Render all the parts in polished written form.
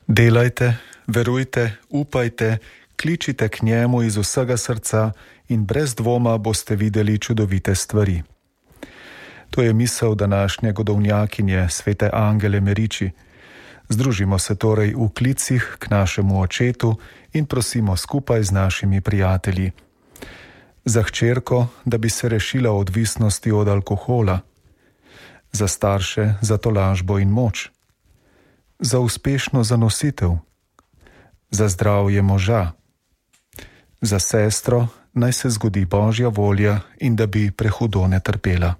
Delajte, verujte, upajte, kličite k njemu iz vsega srca in brez dvoma boste videli čudovite stvari. To je misel današnje godovnjakinje, svete Angele Meriči. Združimo se torej v klicih k našemu očetu in prosimo skupaj z našimi prijatelji. Za hčerko, da bi se rešila odvisnosti od alkohola. Za starše, za tolažbo in moč. Za uspešno zanositev. Za zdravje moža. Za sestro, naj se zgodi Božja volja in da bi prehudo ne trpela.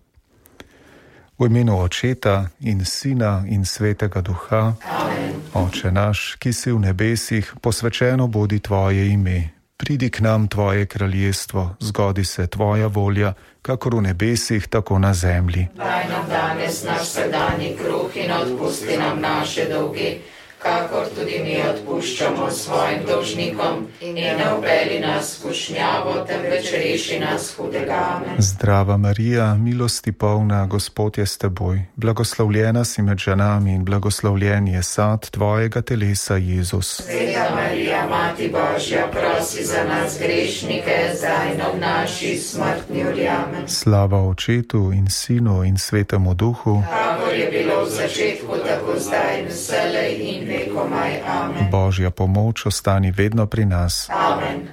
V imenu Očeta in Sina in Svetega Duha. Amen. Oče naš, ki si v nebesih, posvečeno bodi tvoje ime. Pridi k nam tvoje kraljestvo, zgodi se tvoja volja, kakor v nebesih, tako na zemlji. Daj nam danes naš vsakdanji kruh in odpusti nam naše dolge, kakor tudi mi odpuščamo svojim dolžnikom, in ne vpelji nas v skušnjavo, temveč reši nas hudega. Amen. Zdrava Marija, milosti polna, Gospod je s teboj, blagoslovljena si med ženami in blagoslovljen je sad tvojega telesa, Jezus. Sveta Marija, Mati Božja, prosi za nas grešnike, zdaj in v naši smrtni uri. Amen. Slava Očetu in Sinu in Svetemu Duhu, kakor je bilo v začetku, tako zdaj in vselej in vekomaj. Amen. Božja pomoč ostani vedno pri nas. Amen.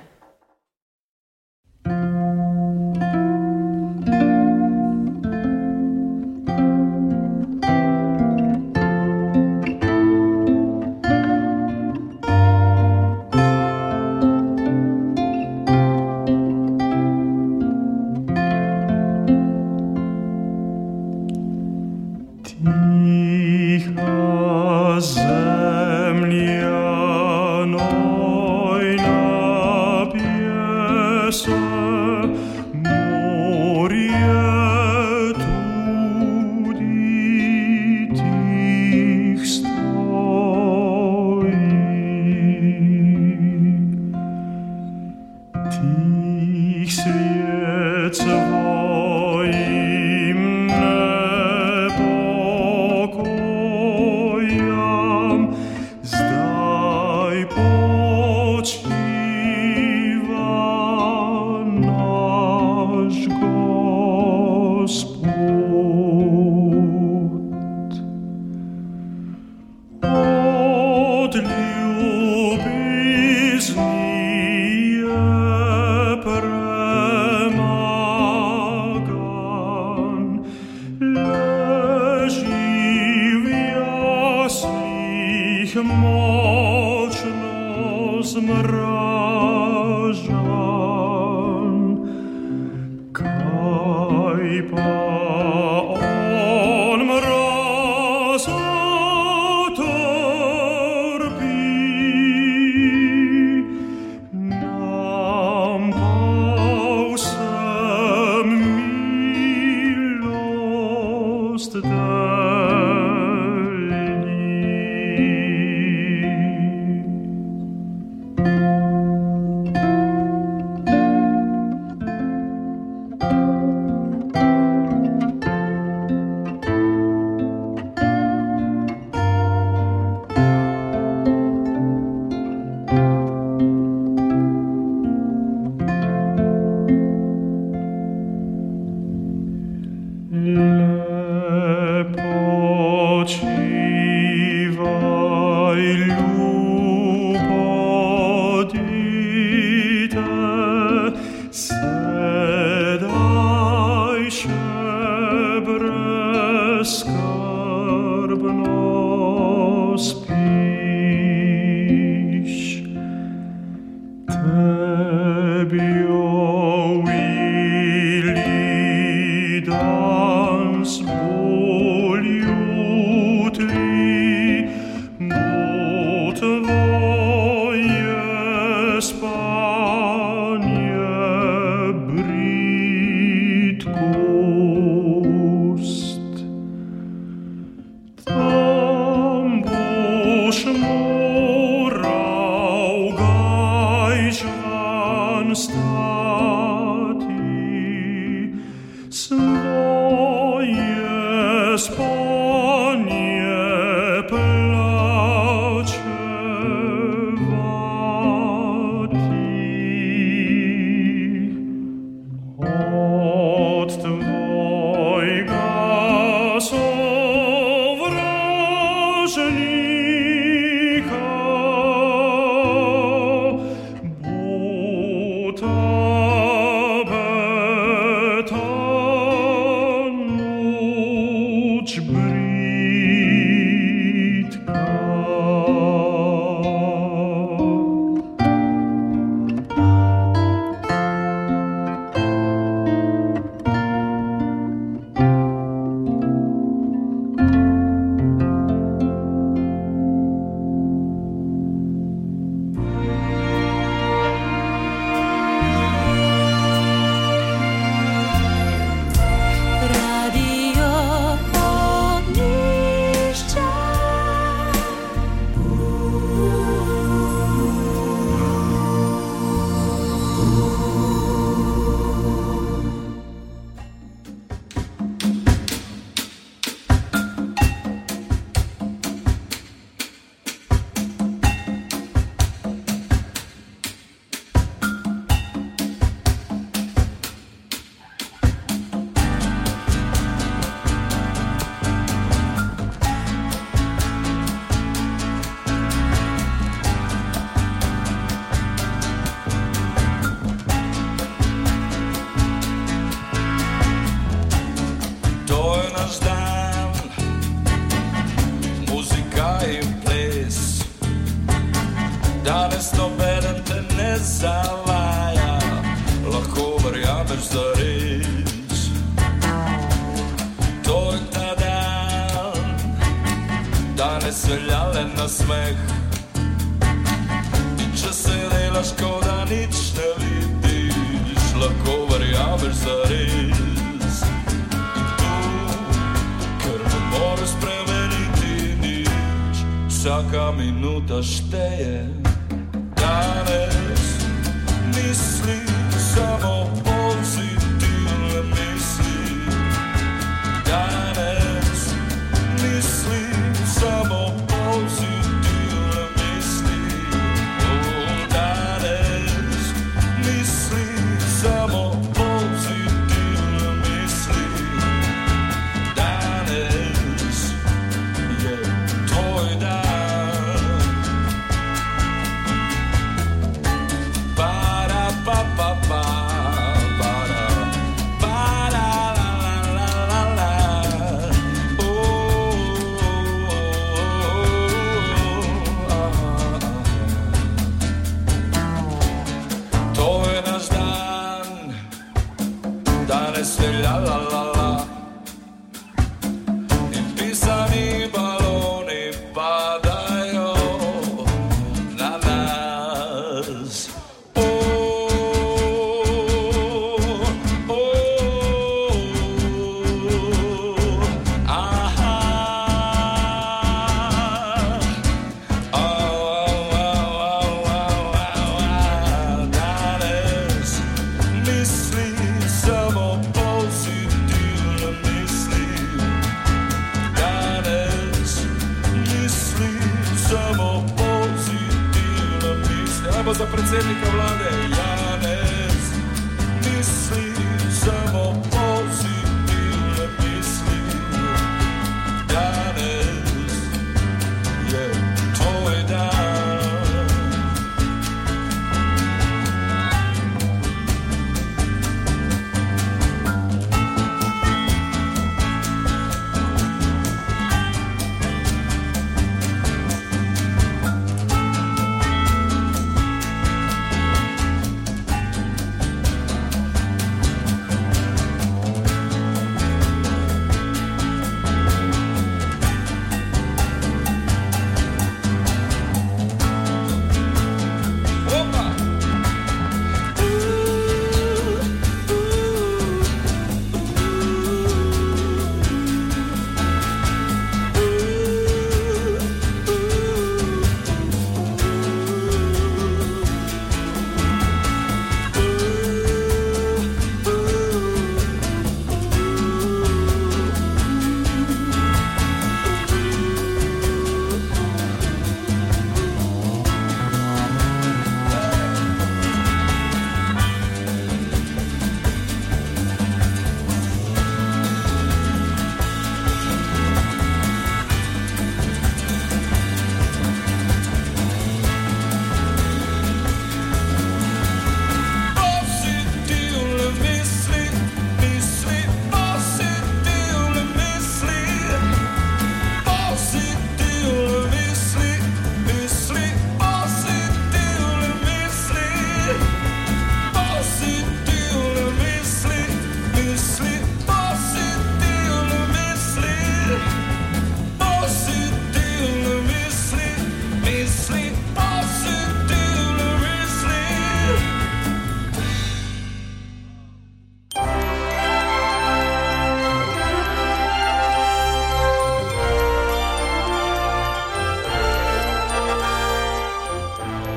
Panie plače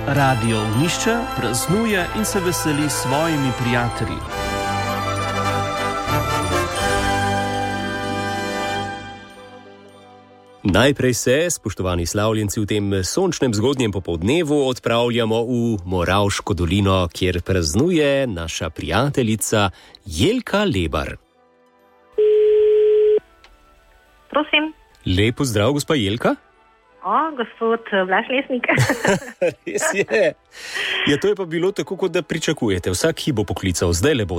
Radio Ognjišče praznuje in se veseli s svojimi prijatelji. Najprej se, spoštovani slavljenci, v tem sončnem zgodnjem popoldnevu odpravljamo v Moravško dolino, kjer praznuje naša prijateljica Jelka Lebar. Prosim. Lep pozdrav, gospa Jelka. Gospod Blaž Lesnik. Res je. Ja, to je pa bilo tako, kot da pričakujete. Vsak hip bo poklical, zdaj le bo.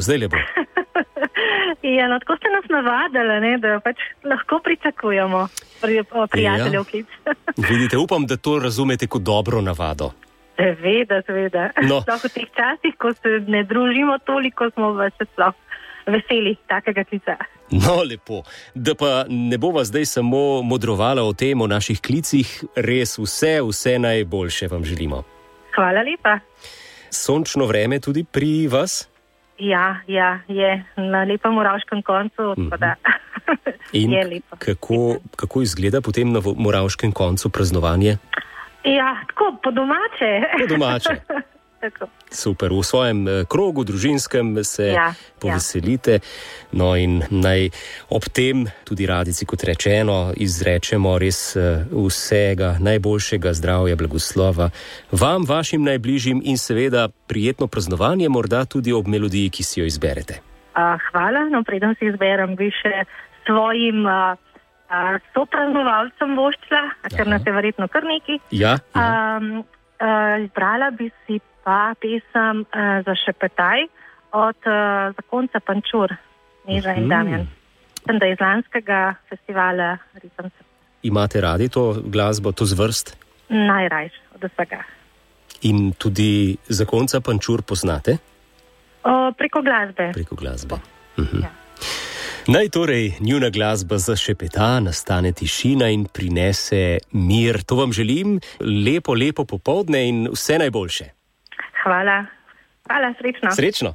Ja, no, tako ste nas navadili, ne, da pač lahko pričakujemo prijateljev klic. Vidite, upam, da to razumete kot dobro navado. Seveda. No. Sploh v teh časih, ko se ne družimo toliko, smo vas sploh veseli takega klica. No, lepo. Da pa ne bova zdaj samo modrovala o tem, o naših klicih, res vse najboljše vam želimo. Hvala lepa. Sončno vreme tudi pri vas? Ja, je na lepem Moravškem koncu, tako da in je lepo. kako izgleda potem na Moravškem koncu praznovanje? Ja, tako, po domače. Tako. Super, v svojem krogu družinskem se poveselite. No in naj ob tem tudi radici, kot rečeno, izrečemo res vsega najboljšega zdravja, blagoslova vam, vašim najbližjim in seveda prijetno praznovanje, morda tudi ob melodiji, ki si jo izberete. Hvala, no preden si izberem, bi še svojim sopraznovalcem voščila, ker nas je verjetno kar nekaj. Ja. Izbrala bi si pa pesem za Šepetaj od Zakonca Pančur, Neža in Damjan. Sem da iz lanskega festivala Ritem srca. Imate radi to glasbo, to zvrst? Najrajš od vsega. In tudi Zakonca Pančur poznate? Preko glasbe. Ja. Naj torej njuna glasba zašepeta, nastane tišina in prinese mir. To vam želim, lepo popoldne in vse najboljše. Hvala, srečno. Srečno.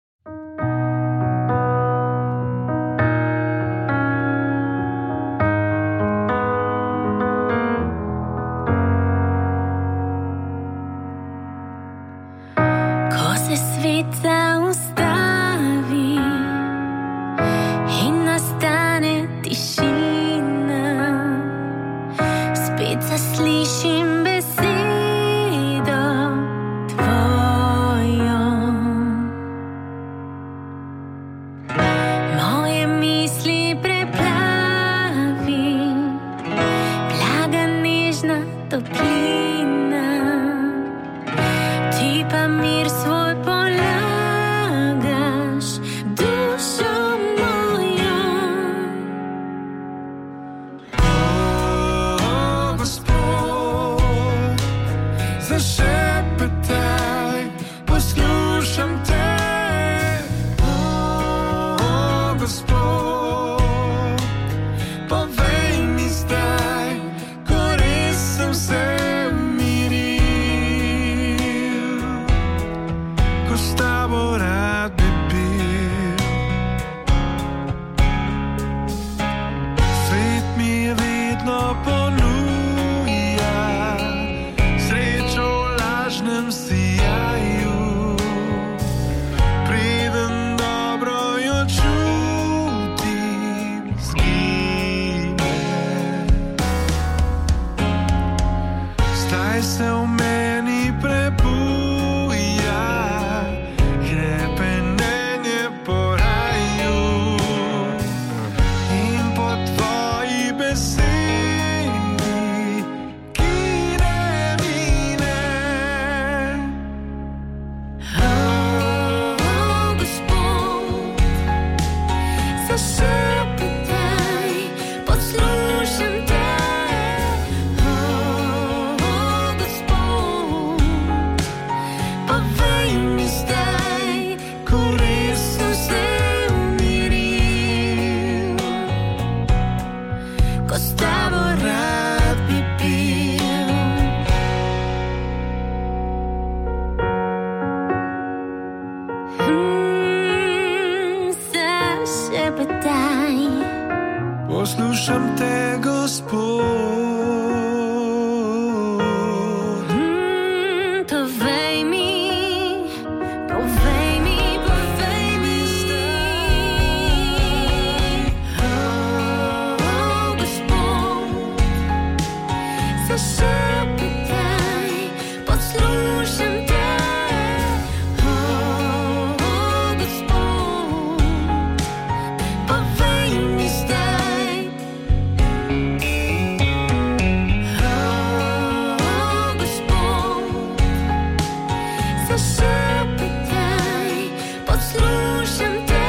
Ko se svet zaustavi in nastane tišina, spet zaslišim besedo tvojo. Moje misli preplavi blaga nežna toplina, ti pa mir svoj polagaš dušo mojo. Gospod, zašepetaj, poslušam te. Gospod, povej mi zdaj, ko res sem se umiril, ko s tabo rad bi bil. Svet mi je vedno ponuja srečo v lažnem sijaju, preden dobro jo čutim, zgine. Zdaj se v meni prebuja hrepenenje po raju in po tvoji besedi, ki ne mine. Gospod, zašepetaj, poslušam te. Gospod, Zašepetaj, poslušam te. Gospod, povej mi zdaj. Gospod, zašepetaj, poslušam te.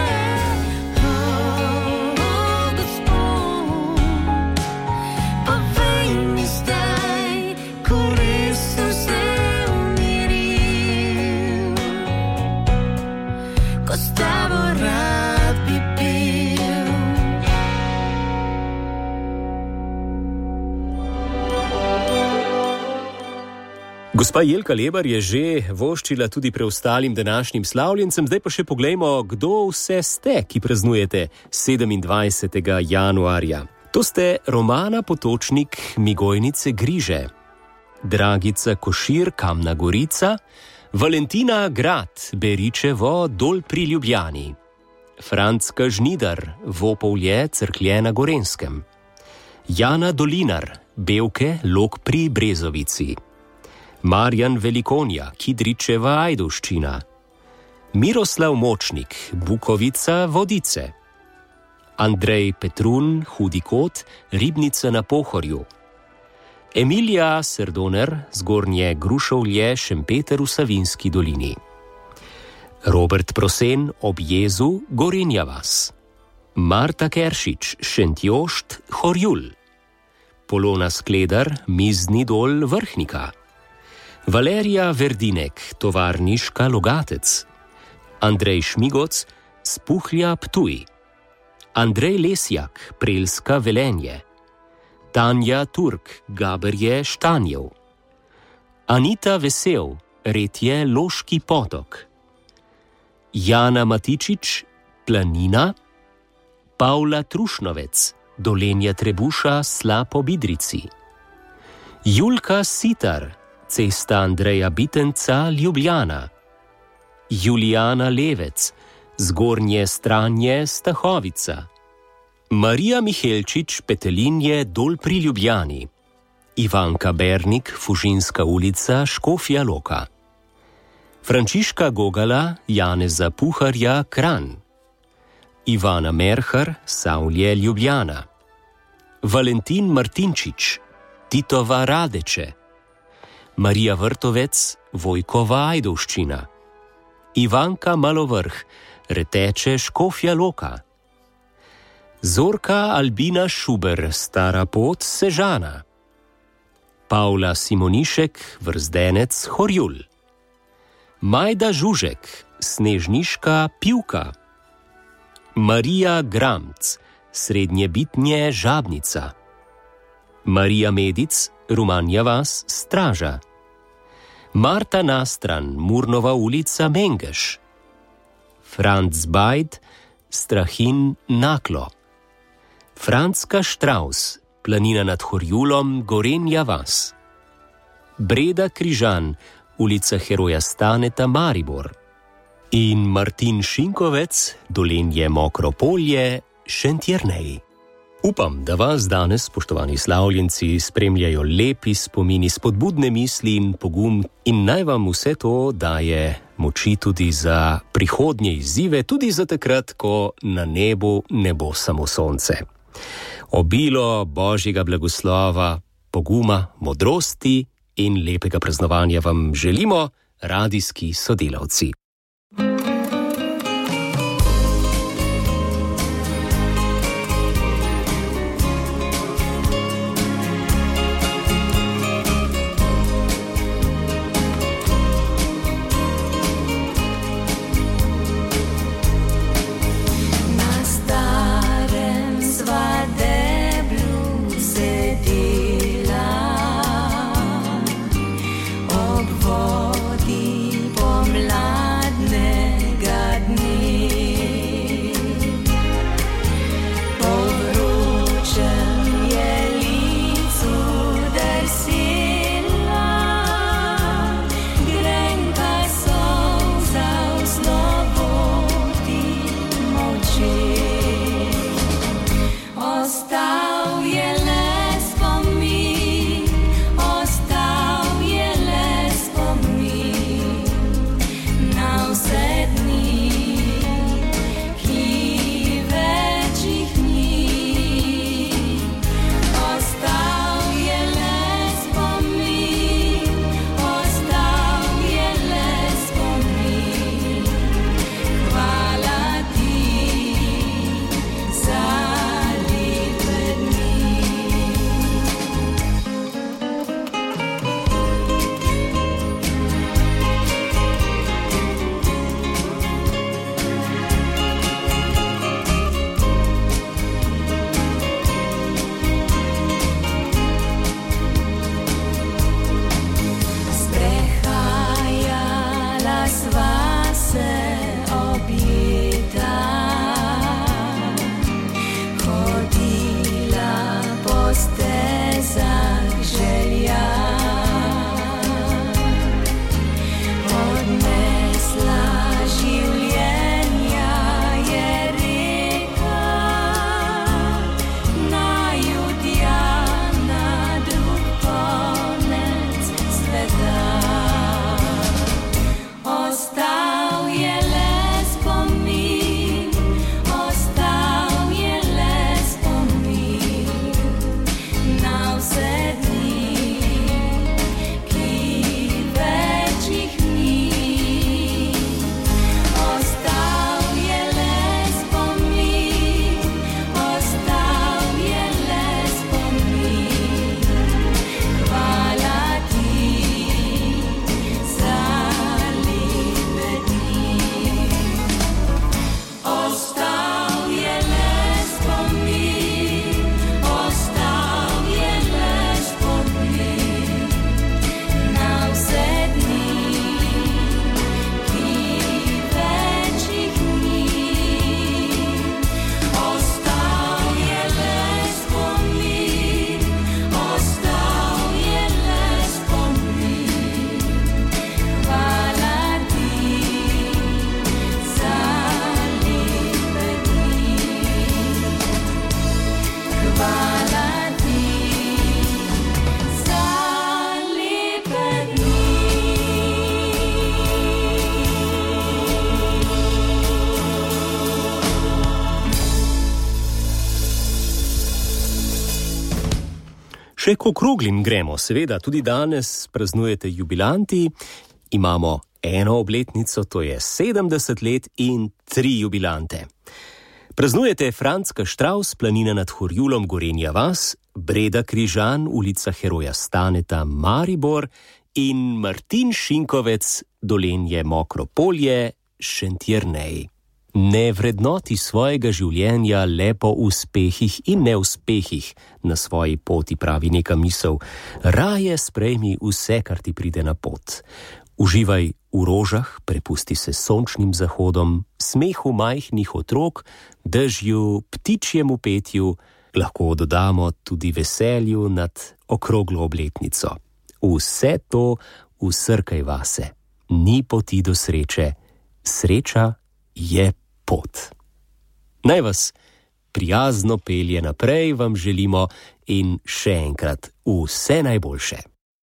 Gospa Jelka Lebar je že voščila tudi preostalim današnjim slavljencem, zdaj pa še poglejmo, kdo vse ste, ki praznujete 27. januarja. To ste Romana Potočnik, Migojnice Griže, Dragica Košir, Kamna Gorica, Valentina Grad, Beričevo, Dol pri Ljubljani, Francka Žnidar, Vopovlje, Cerklje na Gorenskem, Jana Dolinar, Bevke, Lok pri Brezovici, Marjan Velikonja, Kidričeva, Ajdovščina, Miroslav Močnik, Bukovica, Vodice, Andrej Petrun, Hudi Kot, Ribnica na Pohorju, Emilija Serdoner, Zgornje Grušovlje, Šempeter v Savinski dolini, Robert Prosen, Ob Jezu, Gorenja vas, Marta Keršič, Šentjošt, Horjul, Polona Skledar, Mizni dol, Vrhnika, Valerija Verdinek, Tovarniška, Logatec, Andrej Šmigoc, Spuhlja, Ptuj, Andrej Lesjak, Preljska, Velenje, Tanja Turk, Gaberje, Štanjev, Anita Vesel, Retje, Loški potok, Jana Matičič, Planina, Pavla Trušnovec, Dolenja Trebuša, Slap ob Idrici, Julka Sitar, Cesta Andreja Bitenca, Ljubljana, Julijana Levec, Zgornje Stranje, Stahovica, Marija Mihelčič, Petelinje, Dol pri Ljubljani, Ivanka Bernik, Fužinska ulica, Škofja Loka, Frančiška Gogala, Janeza Puharja, Kranj, Ivana Merhar, Savlje, Ljubljana, Valentin Martinčič, Titova Radeče, Marija Vrtovec, Vojkova, Ajdovščina, Ivanka Malovrh, Reteče, Škofja Loka, Zorka Albina Šuber, Stara pot, Sežana, Pavla Simonišek, Vrzdenec, Horjul, Majda Žužek, Snežniška, Pivka, Marija Gramc, Srednjebitnje, Žabnica, Marija Medic, Rumanja vas, Straža, Marta Nastran, Murnova ulica, Mengeš, Franc Bajd, Strahin, Naklo, Francka Štraus, Planina nad Horjulom, Gorenja vas, Breda Križan, ulica Heroja Staneta, Maribor in Martin Šinkovec, Dolenje Mokro polje, Šentjernej. Upam, da vas danes, spoštovani slavljenci, spremljajo lepi spomini, spodbudne misli in pogum in naj vam vse to daje moči tudi za prihodnje izzive, tudi za takrat, ko na nebu ne bo samo sonce. Obilo Božjega blagoslova, poguma, modrosti in lepega praznovanja vam želimo, radijski sodelavci. Ob vodi pomladi. Še k okroglim gremo, seveda, tudi danes praznujete jubilanti, imamo eno obletnico, to je 70 let in 3 jubilante. Praznujete Franc Kaštraus, Planina nad Horjulom, Gorenja vas, Breda Križan, Ulica Heroja Staneta, Maribor in Martin Šinkovec, Dolenje Mokro polje, Šentjernej. Ne vrednoti svojega življenja le po uspehih in neuspehih na svoji poti, pravi neka misel. Raje sprejmi vse, kar ti pride na pot. Uživaj v rožah, prepusti se sončnim zahodom, smehu majhnih otrok, dežju, ptičjemu petju, lahko dodamo tudi veselju nad okroglo obletnico. Vse to vsrkaj vase. Ni poti do sreče, sreča je pot. Naj vas prijazno pelje naprej, vam želimo in še enkrat vse najboljše.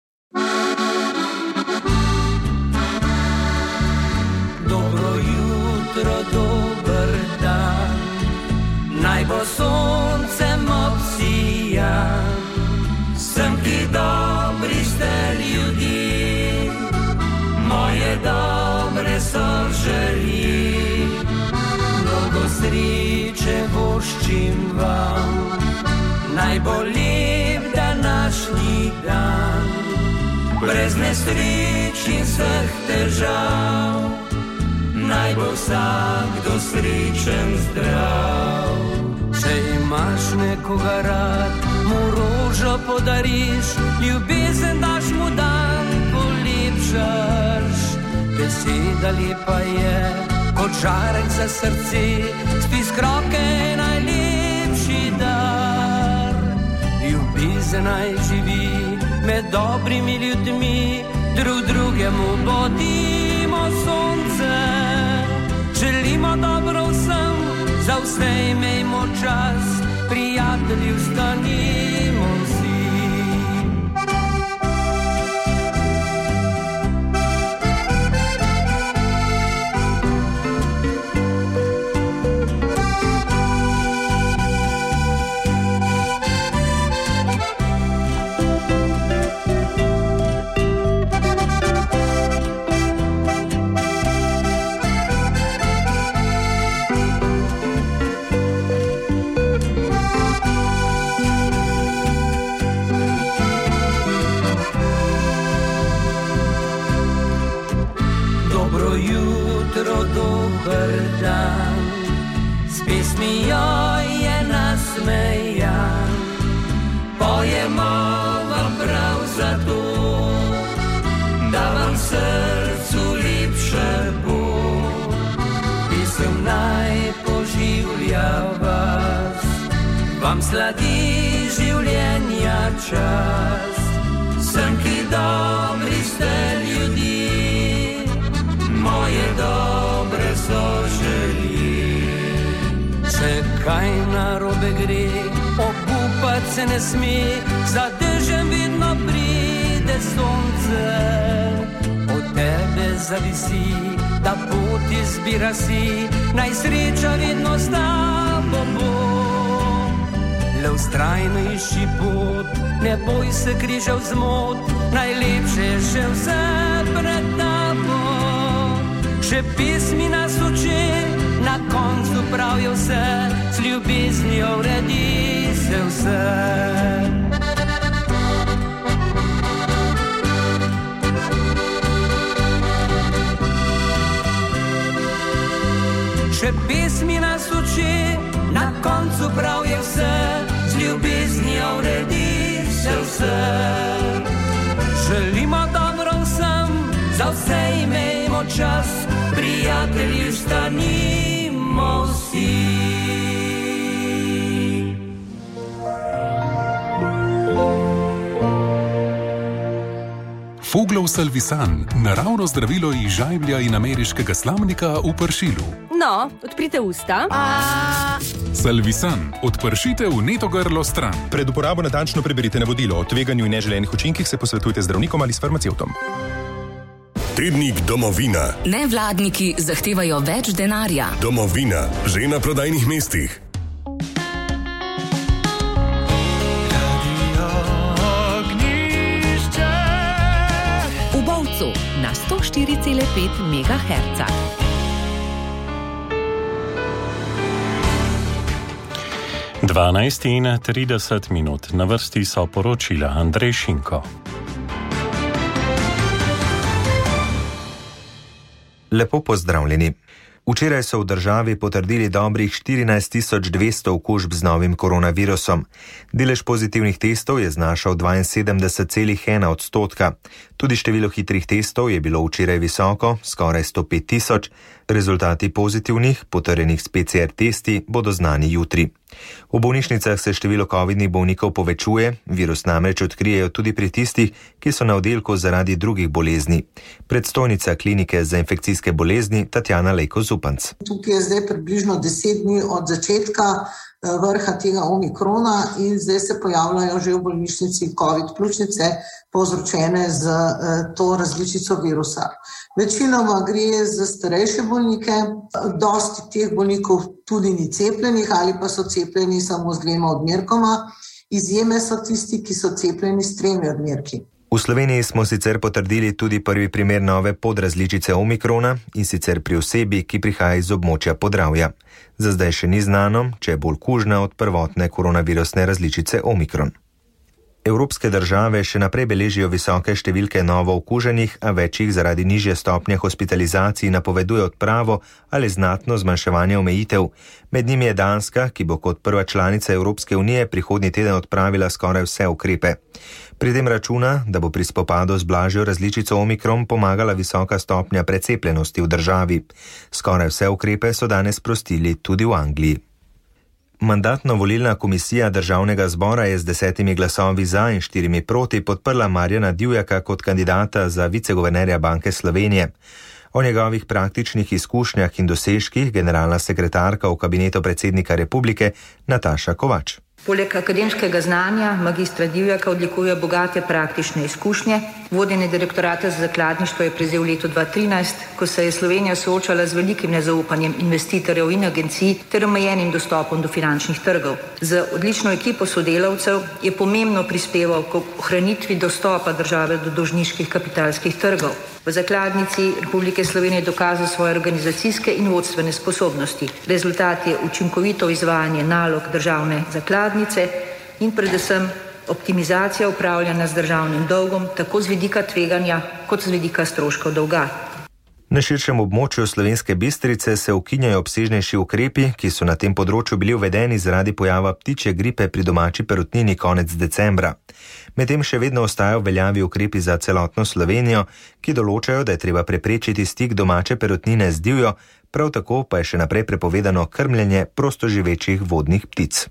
Dobro jutro, dober dan, naj bo soncem obsijan, sem ki dobri ste ljudi, moje dobre so želi. Mnogo sreče voščim vam, naj bo lep današnji dan, brez nesreč in vseh težav, naj bo vsakdo srečen zdrav. Če imaš nekoga rad, mu rožo podariš, ljubezen daš mu dan, polepšaš. Beseda lepa je, kot žarek za srce, spis kroke najlepši dar. Ljubezen naj živi med dobrimi ljudmi, drug drugemu bodimo sonce. Želimo dobro vsem, za vse imejmo čas, prijatelji vstanimo vsi. Dober dan, s pesmijo je nasmejan, pojemo vam prav zato, da vam srcu lepše bo. Pisem naj poživlja vas, vam sladi življenja čas, sem ki dobri ste ljudi, moje dobre so želi. Če kaj narobe gre, obupat se ne sme, za dežjem vedno pride sonce. Od tebe zavisi, da pot izbira si, naj sreča vedno s tabo bo. Le vztrajno išči pot, ne boj se križev zmot, najlepše je še vse pred tabo. Še pesmi nas uči, na koncu pravijo vse, z ljubeznijo uredi se vse. Še pesmi nas uči, na koncu pravijo vse, z ljubeznijo uredi se vse. Želimo dobro vsem, za vse imejmo čas, prijatelji vstanimo vsi. Foglov salvisan, naravno zdravilo iz žajblja in ameriškega slamnika v pršilu. No, odprite usta. Salvisan, odpršite vneto grlo stran. Pred uporabo natančno preberite navodilo. O tveganju in neželenih učinkih se posvetujte z zdravnikom ali s farmacevtom. Tednik Domovina. Nevladniki zahtevajo več denarja. Domovina, že na prodajnih mestih. Radio glasu na 104,5 MHz. Dvanajst in 30 minut. Na vrsti so poročila Andrej Šinko. Lepo pozdravljeni. Včeraj so v državi potrdili dobrih 14.200 okužb z novim koronavirusom. Delež pozitivnih testov je znašal 72,1%. Tudi število hitrih testov je bilo včeraj visoko, skoraj 105.000. Rezultati pozitivnih, potrjenih s PCR testi, bodo znani jutri. V bolnišnicah se število covidnih bolnikov povečuje, virus namreč odkrijejo tudi pri tistih, ki so na oddelku zaradi drugih bolezni. Predstojnica klinike za infekcijske bolezni Tatjana Lejko-Zupanc. Tukaj je zdaj približno 10 dni od začetka vrha tega omikrona in zdaj se pojavljajo že v bolnišnici COVID pljučnice, povzročene z to različico virusa. Večinoma gre za starejše bolnike, dosti teh bolnikov tudi ni cepljenih ali pa so cepljeni samo z 2 odmerkoma. Izjeme so tisti, ki so cepljeni s 3 odmerki. V Sloveniji smo sicer potrdili tudi prvi primer nove podrazličice omikrona, in sicer pri osebi, ki prihaja iz območja Podravja. Za zdaj še ni znano, če je bolj kužna od prvotne koronavirusne različice omikron. Evropske države še naprej beležijo visoke številke novo okuženih, a več jih zaradi nižje stopnje hospitalizacij napoveduje odpravo ali znatno zmanjševanje omejitev. Med njimi je Danska, ki bo kot prva članica Evropske unije prihodnji teden odpravila skoraj vse ukrepe. Pri tem računa, da bo pri spopadu z blažjo različico omikron pomagala visoka stopnja precepljenosti v državi. Skoraj vse ukrepe so danes sprostili tudi v Angliji. Mandatno-volilna komisija Državnega zbora je z 10 glasovi za in 4 proti podprla Marjana Divjaka kot kandidata za viceguvernerja Banke Slovenije. O njegovih praktičnih izkušnjah in dosežkih generalna sekretarka v kabinetu predsednika republike Nataša Kovač. Poleg akademskega znanja magistra Divjaka odlikuje bogate praktične izkušnje. Vodenje direktorata za zakladništvo je prevzel v letu 2013, ko se je Slovenija soočala z velikim nezaupanjem investitorjev in agencij ter omejenim dostopom do finančnih trgov. Z odlično ekipo sodelavcev je pomembno prispeval k ohranitvi dostopa države do dolžniških kapitalskih trgov. V zakladnici Republike Slovenije je dokazal svoje organizacijske in vodstvene sposobnosti. Rezultat je učinkovito izvajanje nalog državne zakladnice in predvsem optimizacija upravljanja z državnim dolgom, tako z vidika tveganja kot z vidika stroškov dolga. Na širšem območju Slovenske Bistrice se ukinjajo obsežnejši ukrepi, ki so na tem področju bili uvedeni zaradi pojava ptičje gripe pri domači perutnini konec decembra. Medtem še vedno ostajajo v veljavi ukrepi za celotno Slovenijo, ki določajo, da je treba preprečiti stik domače perutnine z divjo, prav tako pa je še naprej prepovedano krmljenje prostoživečih vodnih ptic.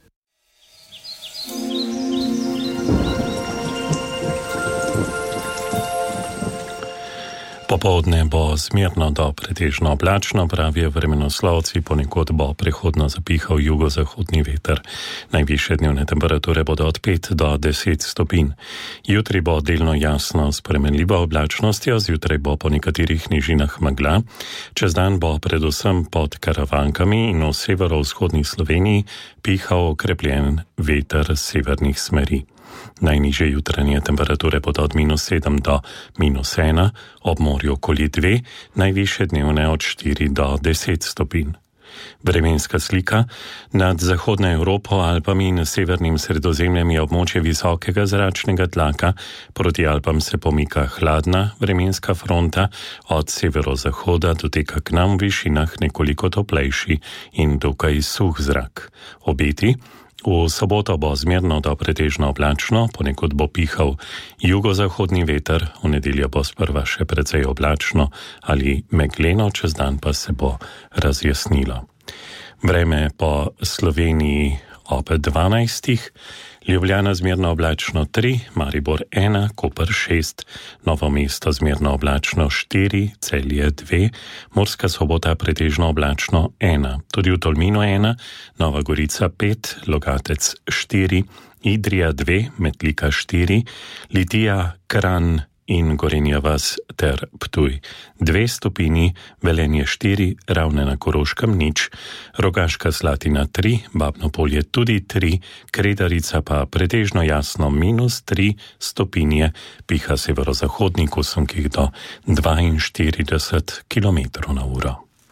Popoldne bo zmerno do pretežno oblačno, pravijo vremenoslovci, ponekod bo prehodno zapihal jugozahodni veter. Najvišje dnevne temperature bodo od 5 do 10 stopinj. Jutri bo delno jasno s spremenljivo oblačnostjo, zjutraj bo po nekaterih nižinah megla. Čez dan bo predvsem pod Karavankami in v severovzhodni Sloveniji pihal okrepljen veter severnih smeri. Najnižje jutranje temperature bodo od -7 do -1, ob morju okoli 2, najvišje dnevne od 4 do 10 stopinj. Vremenska slika. Nad zahodno Evropo, Alpami in severnim Sredozemljem je območje visokega zračnega tlaka, proti Alpam se pomika hladna vremenska fronta, od severozahoda doteka k nam v višinah nekoliko toplejši in dokaj suh zrak. Obeti. V soboto bo zmerno do pretežno oblačno, ponekod bo pihal jugozahodni veter, v nedeljo bo sprva še precej oblačno ali megleno, čez dan pa se bo razjasnilo. Vreme po Sloveniji ob 12. Ljubljana zmerno oblačno 3, Maribor 1, Koper 6, Novo mesto zmerno oblačno 4, Celje 2, Murska Sobota pretežno oblačno 1, tudi v Tolminu 1, Nova Gorica 5, Logatec 4, Idrija 2, Metlika 4, Litija, Kranj in Gorenja vas ter Ptuj 2 stopinji, Velenje 4, Ravne na Koroškem 0, Rogaška Slatina 3, Babno Polje tudi 3, Kredarica pa pretežno jasno -3 stopinje, piha severozahodnik v sunkih do 42 km/h.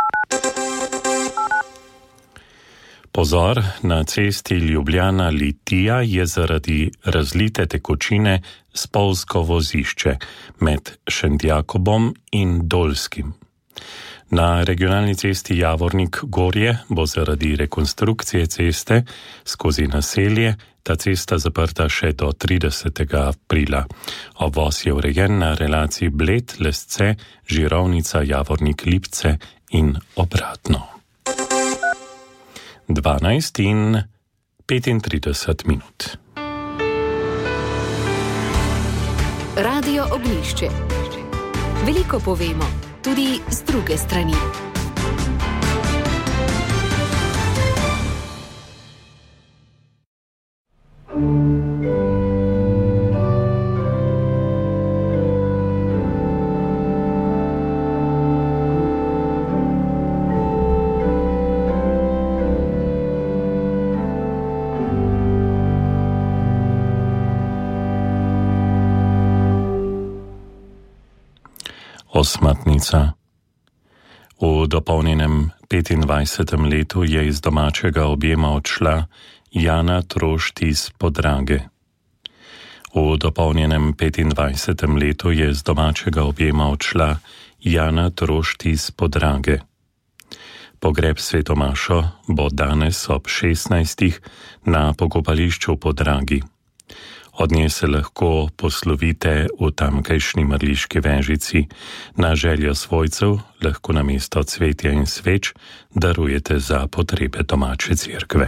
Pozor, na cesti Ljubljana-Litija je zaradi razlite tekočine spolzko vozišče med Šentjakobom in Dolskim. Na regionalni cesti Javornik-Gorje bo zaradi rekonstrukcije ceste skozi naselje ta cesta zaprta še do 30. aprila. Obvoz je urejen na relaciji Bled-Lesce, Žirovnica, Javornik-Lipce in obratno. 12:35. Radio Ognjišče. Veliko povemo, tudi z druge strani. Osmatnica. V dopolnjenem 25. letu je iz domačega objema odšla Jana Trošt iz Podrage. V dopolnjenem 25. letu je iz domačega objema odšla Jana Trošt iz Podrage. Pogreb svetomašo bo danes ob 16. na pokopališču v Podragi. Od nje se lahko poslovite v tamkajšnji Mrliški Vežici. Na željo svojcev lahko namesto cvetja in sveč darujete za potrebe domače cerkve.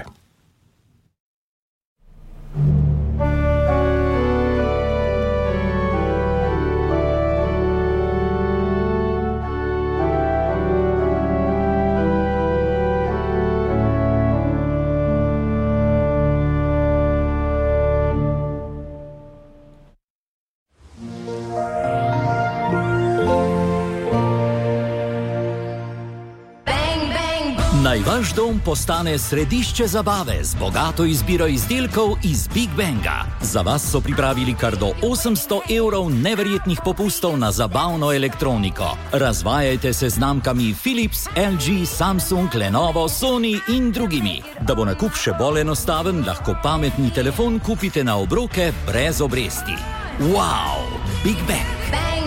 Naj vaš dom postane središče zabave z bogato izbiro izdelkov iz Big Banga. Za vas so pripravili kar do 800 evrov neverjetnih popustov na zabavno elektroniko. Razvajajte se z znamkami Philips, LG, Samsung, Lenovo, Sony in drugimi. Da bo nakup še bolj enostaven, lahko pametni telefon kupite na obroke brez obresti. Wow! Big Bang!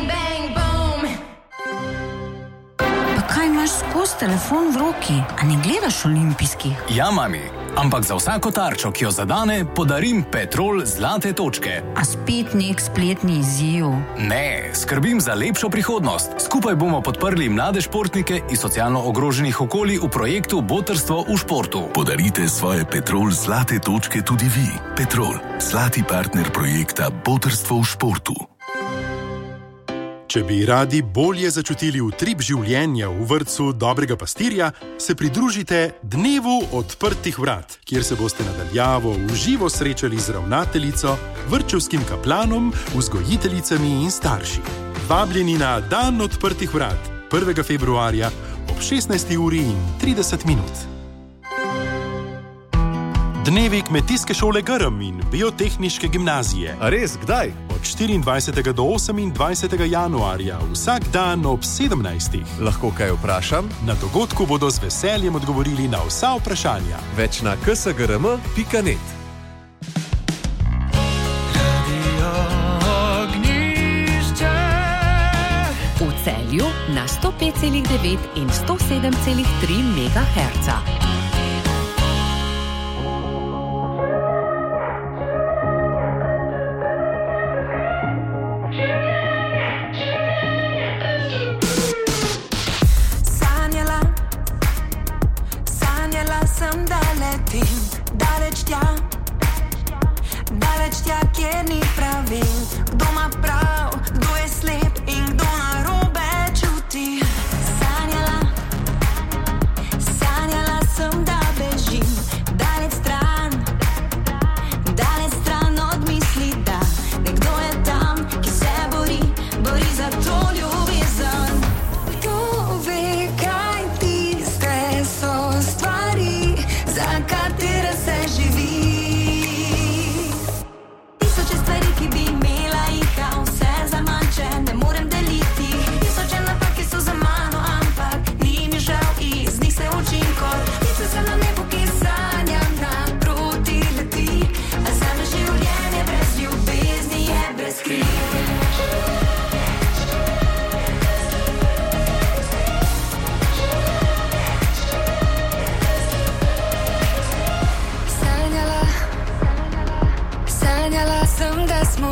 Kaj imaš skozi telefon v roki? A ne gledaš olimpijskih? Ja, mami, ampak za vsako tarčo, ki jo zadane, podarim Petrol zlate točke. A spet nek spletni izziv? Ne, skrbim za lepšo prihodnost. Skupaj bomo podprli mlade športnike iz socialno ogroženih okolij v projektu Botrstvo v športu. Podarite svoje Petrol zlate točke tudi vi. Petrol, zlati partner projekta Botrstvo v športu. Če bi radi bolje začutili utrip življenja v vrtcu Dobrega pastirja, se pridružite Dnevu odprtih vrat, kjer se boste nadaljavo v živo srečali z ravnateljico, vrtčevskim kaplanom, vzgojiteljicami in starši. Vabljeni na Dan odprtih vrat 1. februarja ob 16:30. Dnevi Kmetijske šole Grm in Biotehniške gimnazije. A res, kdaj? Od 24. do 28. januarja, vsak dan ob 17. Lahko kaj vprašam? Na dogodku bodo z veseljem odgovorili na vsa vprašanja. Več na ksgrm.net. V Celju na 105,9 in 107,3 MHz.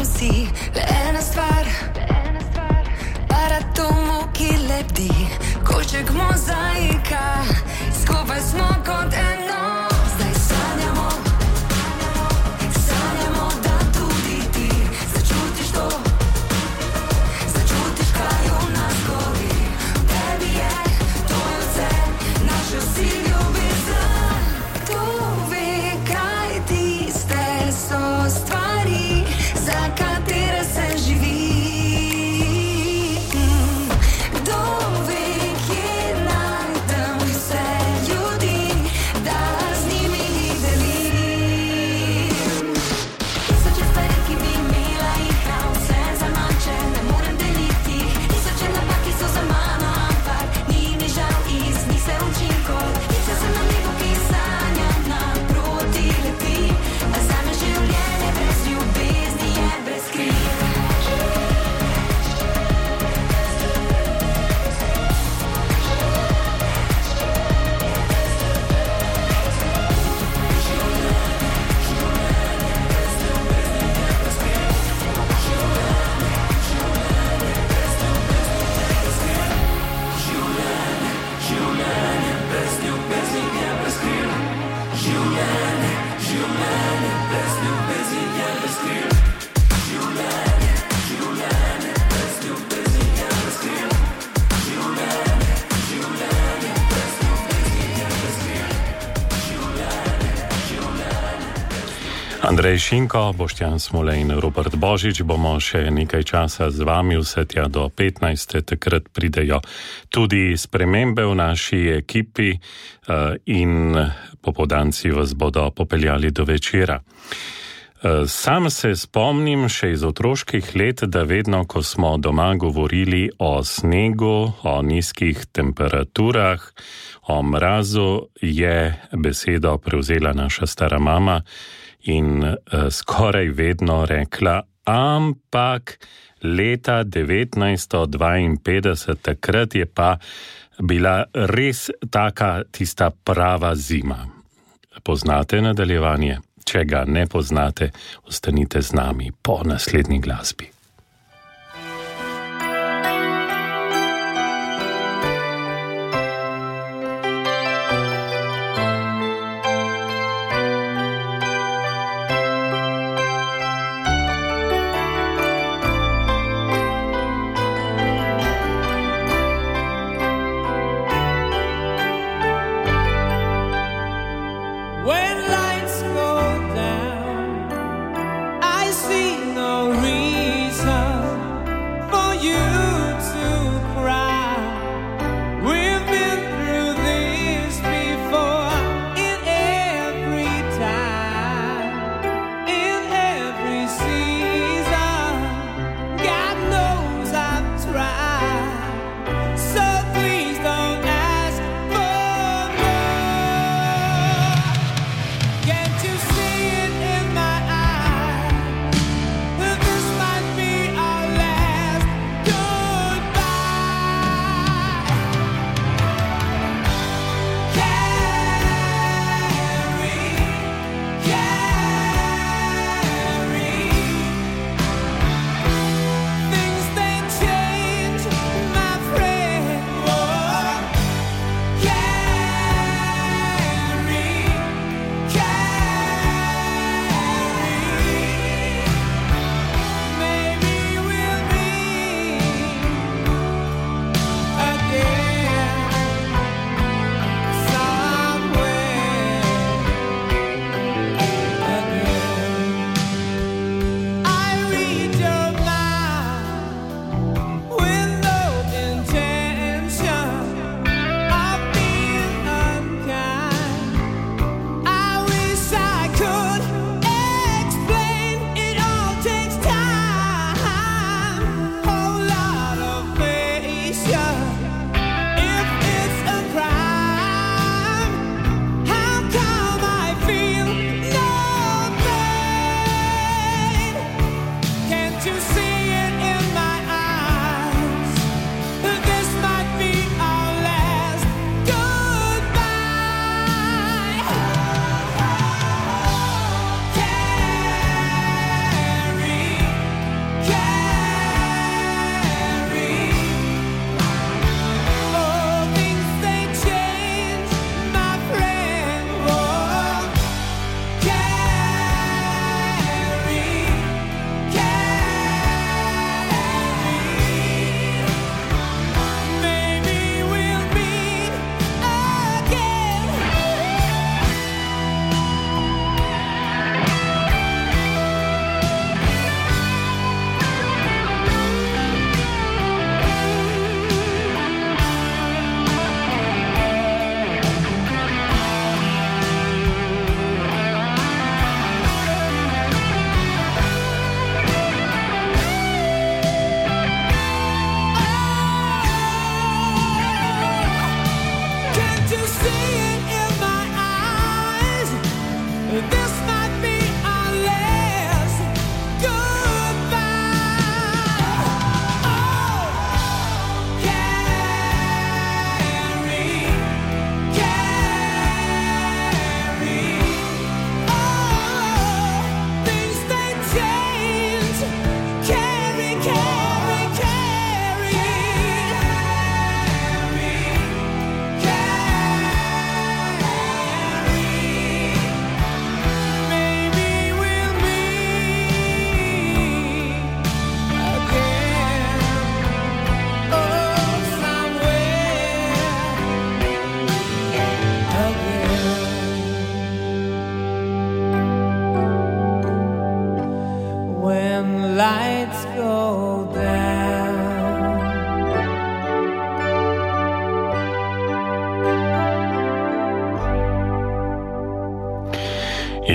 si le ena stvar, par atomov, ki lebdi, košček mozaika, skupaj smo kot eno. Zdaj sanjamo, da tudi ti začutiš to, začutiš, kaj v nas gori. Tebi je, to je vse, naše vsi ljubezen. Kdo ve, kaj tiste so stvari, za katere se živi. Kdo ve, kje najdem vse ljudi, da z njimi delim. Tisoče stvari, ki bi imela jih, a vse zaman, če ne morem deliti. Tisoče napak, ki so za mano, ampak ni mi žal iz njih se učim kot ptice sem na nebu, ki sanjam naproti leti. A zame življenje brez ljubezni je brezkrivno. Andrej Šinko, Boštjan Smole in Robert Božič bomo še nekaj časa z vami, vse tja do 15. Takrat pridejo tudi spremembe v naši ekipi in popoldanci vas bodo popeljali do večera. Sam se spomnim še iz otroških let, da vedno, ko smo doma govorili o snegu, o nizkih temperaturah, o mrazu, je besedo prevzela naša stara mama in skoraj vedno rekla, ampak leta 1952, takrat je pa bila res taka tista prava zima. Poznate nadaljevanje? Če ga ne poznate, ostanite z nami po naslednji glasbi. When lights go down, I see no reason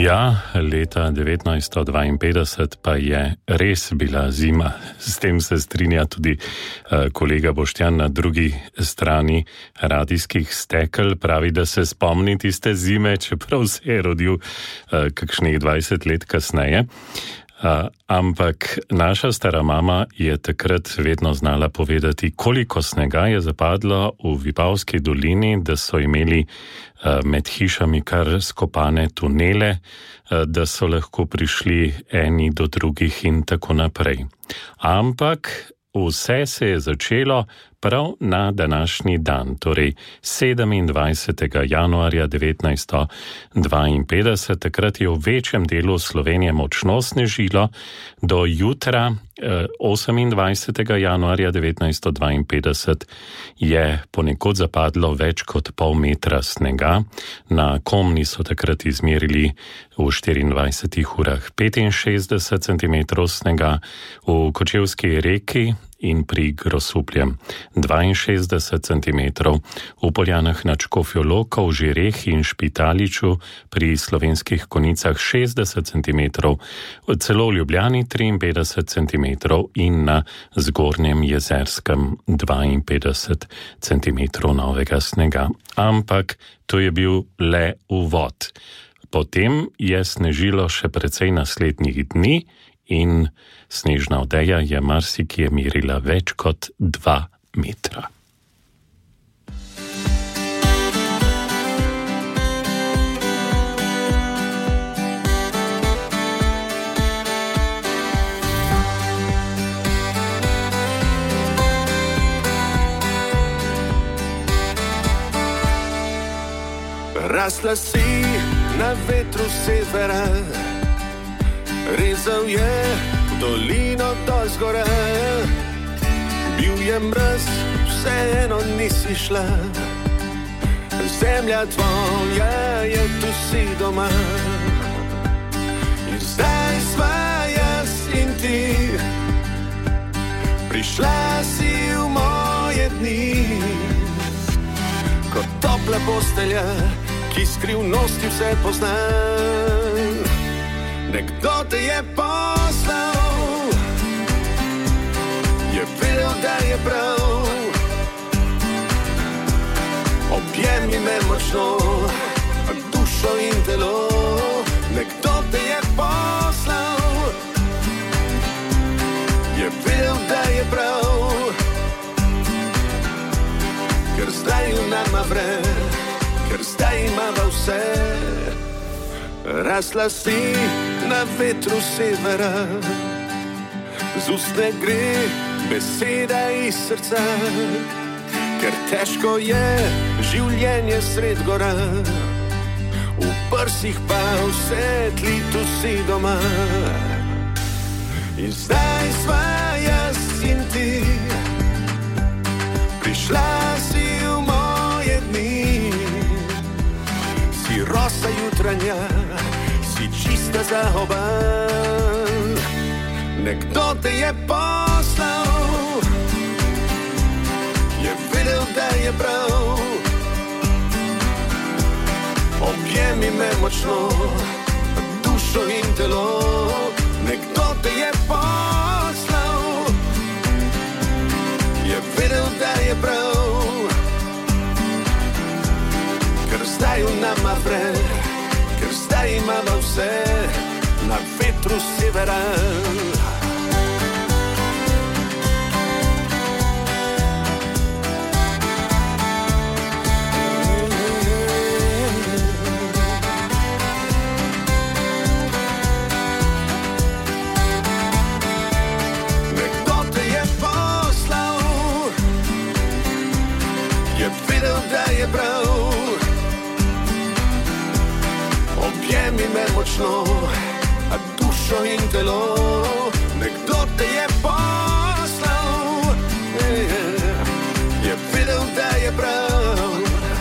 Ja, leta 1952 pa je res bila zima. S tem se strinja tudi kolega Boštjan na drugi strani radijskih stekel. Pravi, da se spomni tiste zime, čeprav se je rodil kakšnih 20 let kasneje. Ampak naša stara mama je takrat vedno znala povedati, koliko snega je zapadlo v Vipavski dolini, da so imeli med hišami kar skopane tunele, da so lahko prišli eni do drugih in tako naprej. Ampak vse se je začelo prav na današnji dan, torej 27. januarja 1952. Takrat je v večjem delu Slovenije močno snežilo, do jutra 28. januarja 1952 je ponekod zapadlo več kot pol metra snega. Na Komni so takrat izmerili v 24 urah 65 cm snega, v Kočevski reki in pri Grosupljem 62 cm, v Poljanah nad Škofjo Loko, v Žireh in Špitaliču pri Slovenskih Konicah 60 cm, celo v Ljubljani 53 cm in na Zgornjem Jezerskem 52 cm novega snega. Ampak to je bil le uvod. Potem je snežilo še precej naslednjih dni in snežna odeja je marsikje merila več kot 2 metra. Rasla si na vetru severa, rezal je dolino do zgora. Bil je mraz, vseeno nisi šla, zemlja tvoja je, tu si doma. In zdaj sva jaz in ti, prišla si v moje dni, kot topla postelja, ki skrivnosti vse pozna. Nekdo te je poslal, je vedel, da je prav. Objemi me močno, dušo in telo. Nekdo te je poslal, je vedel, da je prav. Ker zdaj v nama vre, ker zdaj imava vse. Rasla si na vetru severa, z ust ne gre beseda iz srca, ker težko je življenje sred gora, v prsih pa vse tli, tu si doma. In zdaj sva jaz in ti, prišla si v moje dni, si rosa jutranja, si čista za oba. Nekdo te je poslal, je vedel, da je prav. Objemi me močno, dušo in telo. Nekdo te je poslal, je vedel, da je prav. Ker zdaj v nama vre, ker zdaj imamo vse, na vetru severa. Nekdo te je poslal, je vedel, da je prav. Objemi me močno, a dušo in telo. Nekdo te je poslal, je vedel, da je prav.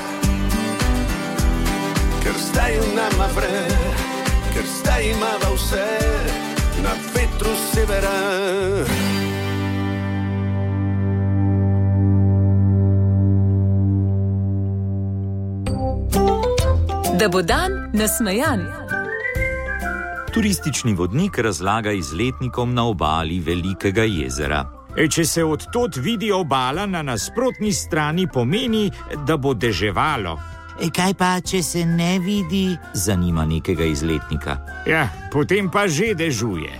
Ker zdaj v nama vre, ker zdaj imava vse, na vetru severa. Da bo dan nasmejan. Turistični vodnik razlaga izletnikom na obali Velikega jezera. Če se odtod vidi obala na nasprotni strani, pomeni, da bo deževalo. Kaj pa, če se ne vidi, zanima nekega izletnika. Ja, potem pa že dežuje.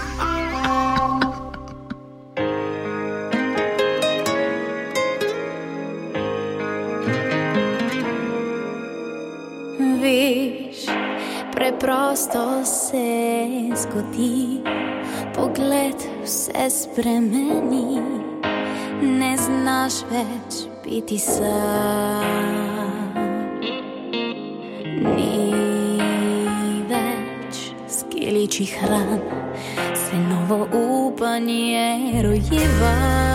Veš, preprosto se zgodi, pogled vse spremeni, ne znaš več biti sam. Ni več skeličih ran, se novo upanje rojeva.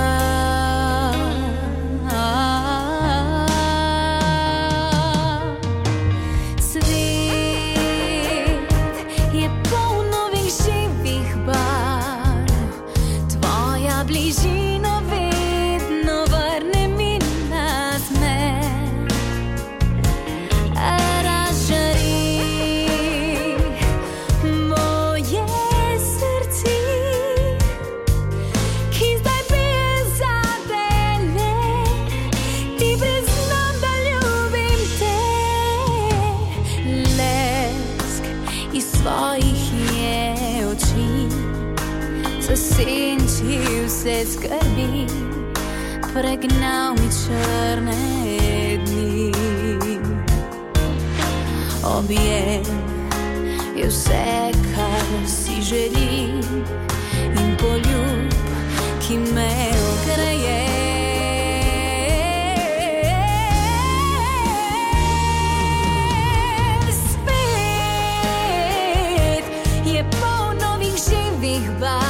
Vse skrbi, pregnal mi črne dni. Objem je vse, kar si želim, in poljub, ki me ogreje. Svet je poln novih živih barv.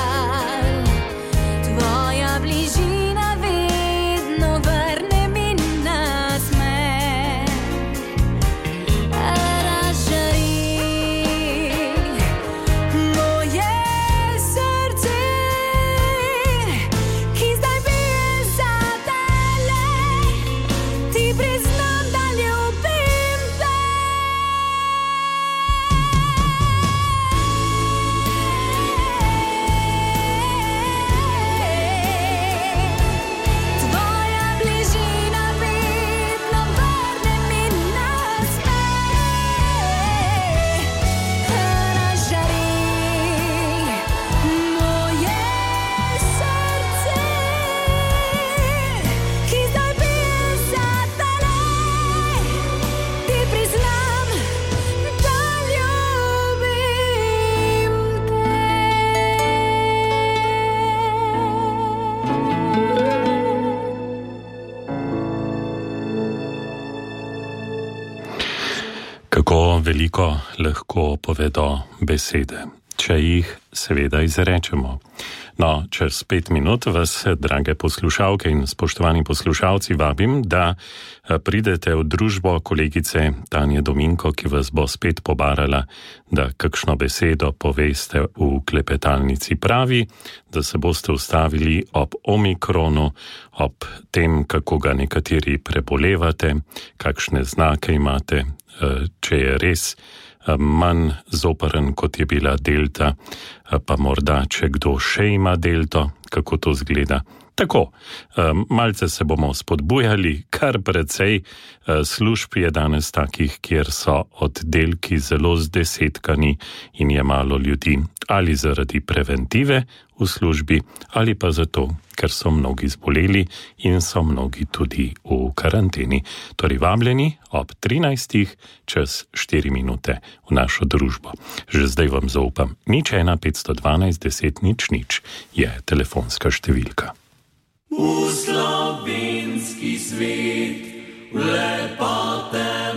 Veliko lahko povedo besede, če jih seveda izrečemo. No, čez 5 minut vas, drage poslušalke in spoštovani poslušalci, vabim, da pridete v družbo kolegice Tanje Dominko, ki vas bo spet pobarala, da kakšno besedo poveste v klepetalnici. Pravi, da se boste ustavili ob omikronu, ob tem, kako ga nekateri prebolevate, kakšne znake imate, če je res manj zoperen, kot je bila delta, pa morda, če kdo še ima delto, kako to zgleda. Tako, malce se bomo spodbujali, kar precej služb je danes takih, kjer so oddelki zelo zdesetkani in je malo ljudi, ali zaradi preventive v službi, ali pa zato, ker so mnogi zboleli in so mnogi tudi v karanteni. Torej vabljeni ob 13. čez 4 minute v našo družbo. Že zdaj vam zaupam, 01 512 10 0 je telefonska številka. V slovenski svet, v lepote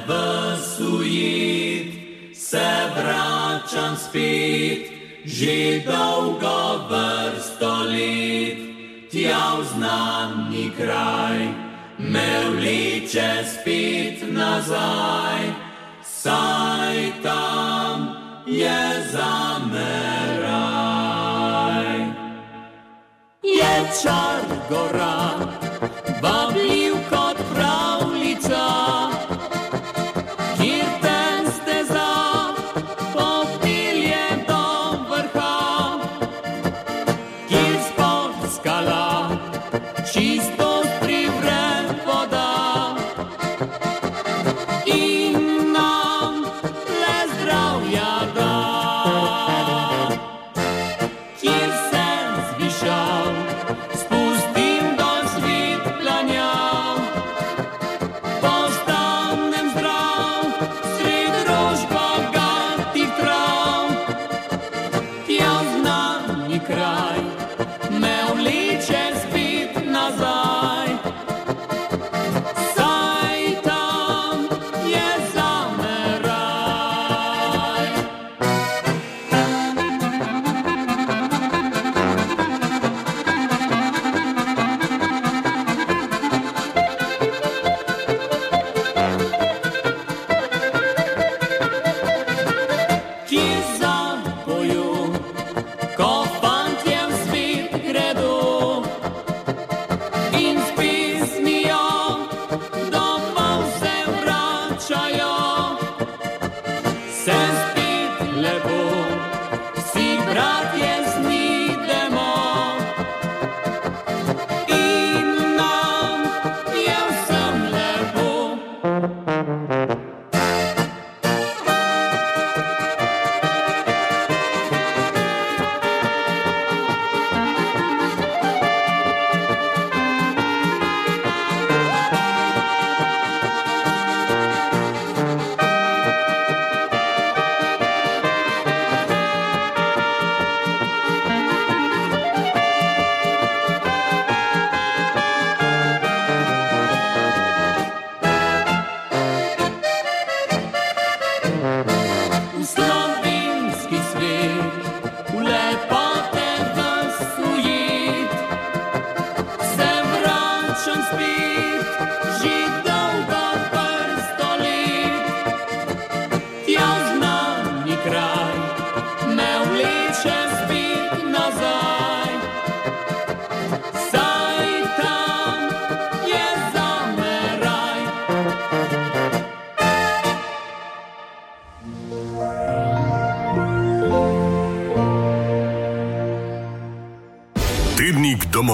vsujet, se vračam spet, že dolgo vrsto let, tja v znani kraj, me vleče spet nazaj, saj tam je zame raj. Je čar gora, vabljiv kot pravljica, kjer te steza popilje do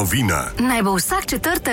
novina. Naj bo vsak četrtek